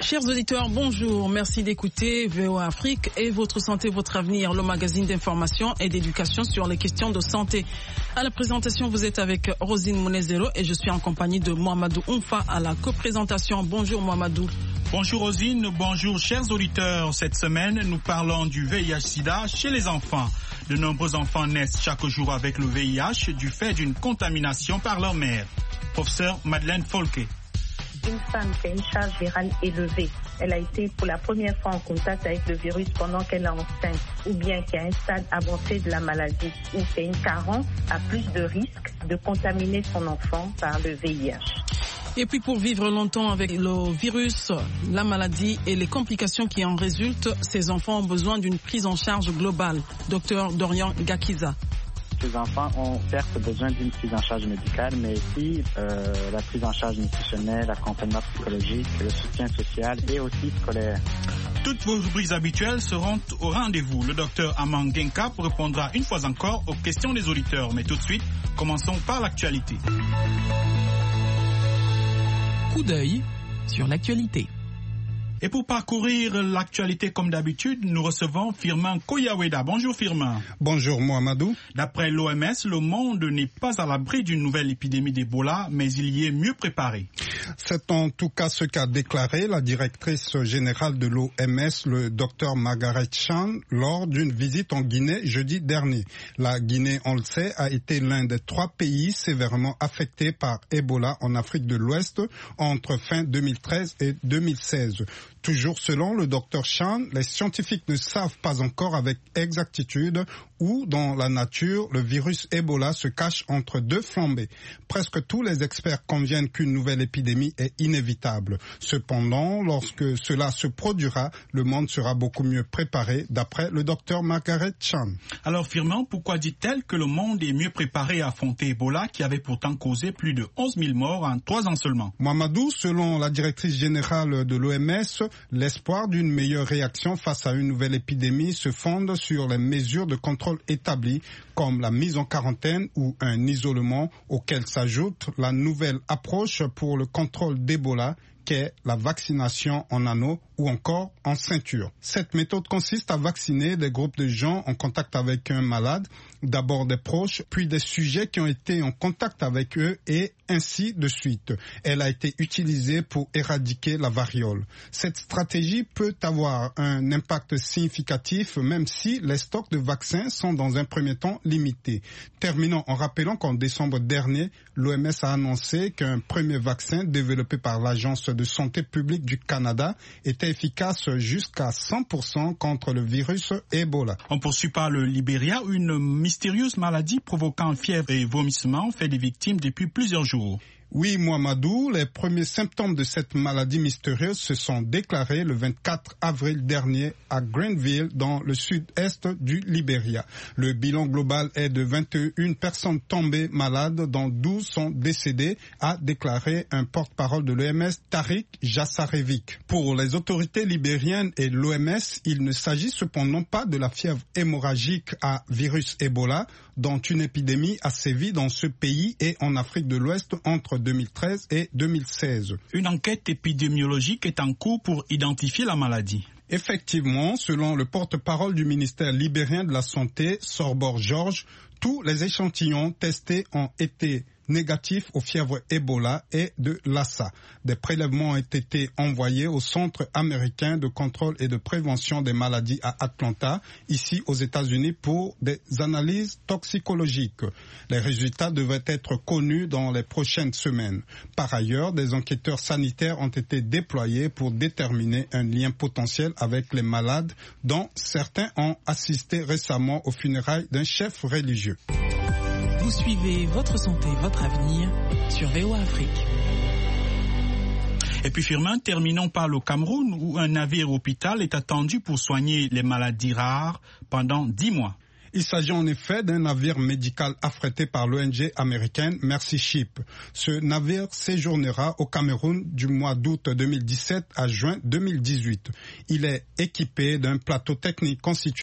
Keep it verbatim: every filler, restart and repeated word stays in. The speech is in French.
Chers auditeurs, bonjour. Merci d'écouter V O A Afrique et votre santé, votre avenir, le magazine d'information et d'éducation sur les questions de santé. À la présentation, vous êtes avec Rosine Mounezero et je suis en compagnie de Mohamedou Oumfa à la coprésentation. Bonjour Mohamedou. Bonjour Rosine, bonjour chers auditeurs. Cette semaine, nous parlons du V I H sida chez les enfants. De nombreux enfants naissent chaque jour avec le V I H du fait d'une contamination par leur mère. Professeur Madeleine Folke. Une femme qui a une charge virale élevée, elle a été pour la première fois en contact avec le virus pendant qu'elle est enceinte, ou bien qui a un stade avancé de la maladie, ou qui a une carence, a plus de risques de contaminer son enfant par le V I H. Et puis pour vivre longtemps avec le virus, la maladie et les complications qui en résultent, ces enfants ont besoin d'une prise en charge globale. Docteur Dorian Gakiza. Ces enfants ont certes besoin d'une prise en charge médicale, mais aussi euh, la prise en charge nutritionnelle, l'accompagnement psychologique, le soutien social et aussi scolaire. Toutes vos rubriques habituelles seront au rendez-vous. Le docteur Amang Genka répondra une fois encore aux questions des auditeurs. Mais tout de suite, commençons par l'actualité. Coup d'œil sur l'actualité. Et pour parcourir l'actualité comme d'habitude, nous recevons Firmin Koyaweda. Bonjour Firmin. Bonjour Mohamedou. D'après l'O M S, le monde n'est pas à l'abri d'une nouvelle épidémie d'Ebola, mais il y est mieux préparé. C'est en tout cas ce qu'a déclaré la directrice générale de l'O M S, le docteur Margaret Chan, lors d'une visite en Guinée jeudi dernier. La Guinée, on le sait, a été l'un des trois pays sévèrement affectés par Ebola en Afrique de l'Ouest entre fin deux mille treize et deux mille seize. Toujours selon le docteur Chan, les scientifiques ne savent pas encore avec exactitude où dans la nature le virus Ebola se cache entre deux flambées. Presque tous les experts conviennent qu'une nouvelle épidémie est inévitable. Cependant, lorsque cela se produira, le monde sera beaucoup mieux préparé, d'après le docteur Margaret Chan. Alors Firmin, pourquoi dit-elle que le monde est mieux préparé à affronter Ebola qui avait pourtant causé plus de onze mille morts en trois ans seulement? Mohamedou, selon la directrice générale de l'O M S, l'espoir d'une meilleure réaction face à une nouvelle épidémie se fonde sur les mesures de contrôle établies comme la mise en quarantaine ou un isolement auquel s'ajoute la nouvelle approche pour le contrôle d'Ebola qu'est la vaccination en anneau ou encore en ceinture. Cette méthode consiste à vacciner des groupes de gens en contact avec un malade, d'abord des proches, puis des sujets qui ont été en contact avec eux et ainsi de suite. Elle a été utilisée pour éradiquer la variole. Cette stratégie peut avoir un impact significatif même si les stocks de vaccins sont dans un premier temps limités. Terminons en rappelant qu'en décembre dernier, l'O M S a annoncé qu'un premier vaccin développé par l'Agence de santé publique du Canada était efficace jusqu'à cent pour cent contre le virus Ebola. On poursuit par le Libéria, une mystérieuse maladie provoquant fièvre et vomissements fait des victimes depuis plusieurs jours. Oui, Mohamedou, les premiers symptômes de cette maladie mystérieuse se sont déclarés le vingt-quatre avril dernier à Grenville, dans le sud-est du Libéria. Le bilan global est de vingt et une personnes tombées malades, dont douze sont décédées, a déclaré un porte-parole de l'O M S, Tariq Jassarevic. Pour les autorités libériennes et l'O M S, il ne s'agit cependant pas de la fièvre hémorragique à virus Ebola, dont une épidémie a sévi dans ce pays et en Afrique de l'Ouest entre deux mille treize et deux mille seize. Une enquête épidémiologique est en cours pour identifier la maladie. Effectivement, selon le porte-parole du ministère libérien de la Santé, Sorbor George, tous les échantillons testés ont été négatifs aux fièvres Ebola et de Lassa. Des prélèvements ont été envoyés au Centre américain de contrôle et de prévention des maladies à Atlanta, ici aux États-Unis, pour des analyses toxicologiques. Les résultats devraient être connus dans les prochaines semaines. Par ailleurs, des enquêteurs sanitaires ont été déployés pour déterminer un lien potentiel avec les malades, dont certains ont assisté récemment aux funérailles d'un chef religieux. Vous suivez votre santé, votre avenir sur V O A Afrique. Et puis Firmin, terminons par le Cameroun où un navire hôpital est attendu pour soigner les maladies rares pendant dix mois. Il s'agit en effet d'un navire médical affrété par l'O N G américaine Mercy Ship. Ce navire séjournera au Cameroun du mois d'août deux mille dix-sept à juin deux mille dix-huit. Il est équipé d'un plateau technique constitué